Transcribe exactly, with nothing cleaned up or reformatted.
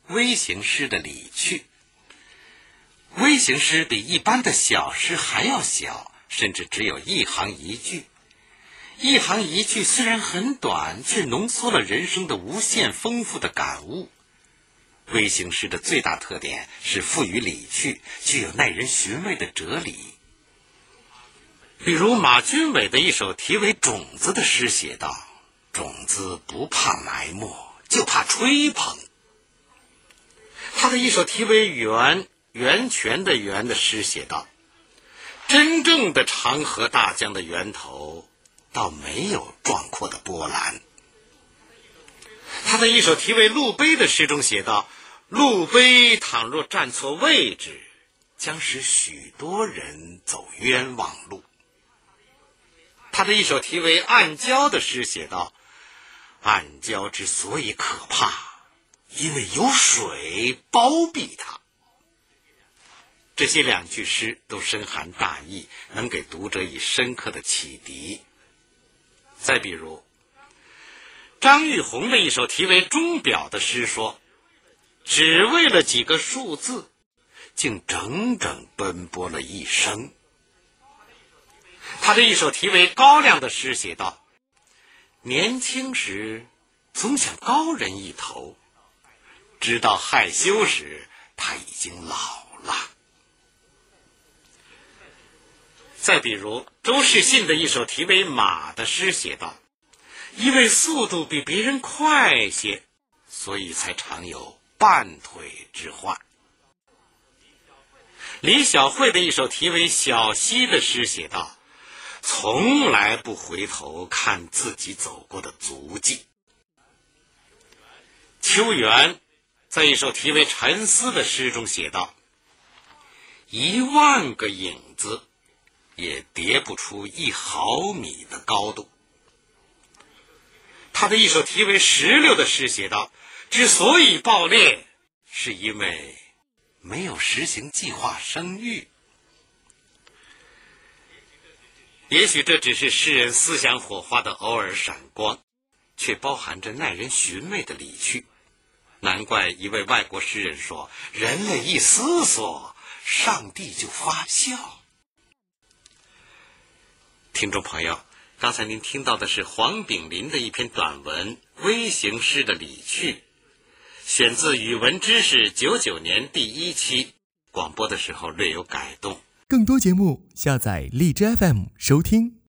微型诗的理趣。微型诗比一般的小诗还要小，甚至只有一行一句。一行一句虽然很短，却浓缩了人生的无限丰富的感悟。微型诗的最大特点是富于理趣，具有耐人寻味的哲理。比如马君伟的一首题为《种子》的诗写道：种子不怕埋没，就怕吹捧。他的一首题为《源源泉的源》的诗写道：真正的长河大江的源头倒没有壮阔的波澜。他的一首题为《路碑》的诗中写道：路碑倘若站错位置，将使许多人走冤枉路。他的一首题为《暗礁》的诗写道：暗礁之所以可怕，因为有水包庇它。这些两句诗都深含大义，能给读者以深刻的启迪。再比如张玉红的一首题为《钟表》的诗说：只为了几个数字，竟整整奔波了一生。他的一首题为《高粱》的诗写道：年轻时总想高人一头，直到害羞时他已经老了。再比如周世信的一首题为《马》的诗写道：因为速度比别人快些，所以才常有半腿之患。李小慧的一首题为《小溪》的诗写道：从来不回头看自己走过的足迹。邱元在一首题为《沉思》的诗中写道：一万个影子也叠不出一毫米的高度。他的一首题为《石榴》的诗写道：之所以爆裂，是因为没有实行计划生育。也许这只是诗人思想火花的偶尔闪光，却包含着耐人寻味的理趣。难怪一位外国诗人说：人类一思索，上帝就发笑。听众朋友，刚才您听到的是黄炳林的一篇短文《微型诗的理趣》，选自语文知识九九年第一期，广播的时候略有改动。 更多节目下载荔枝 F M 收听。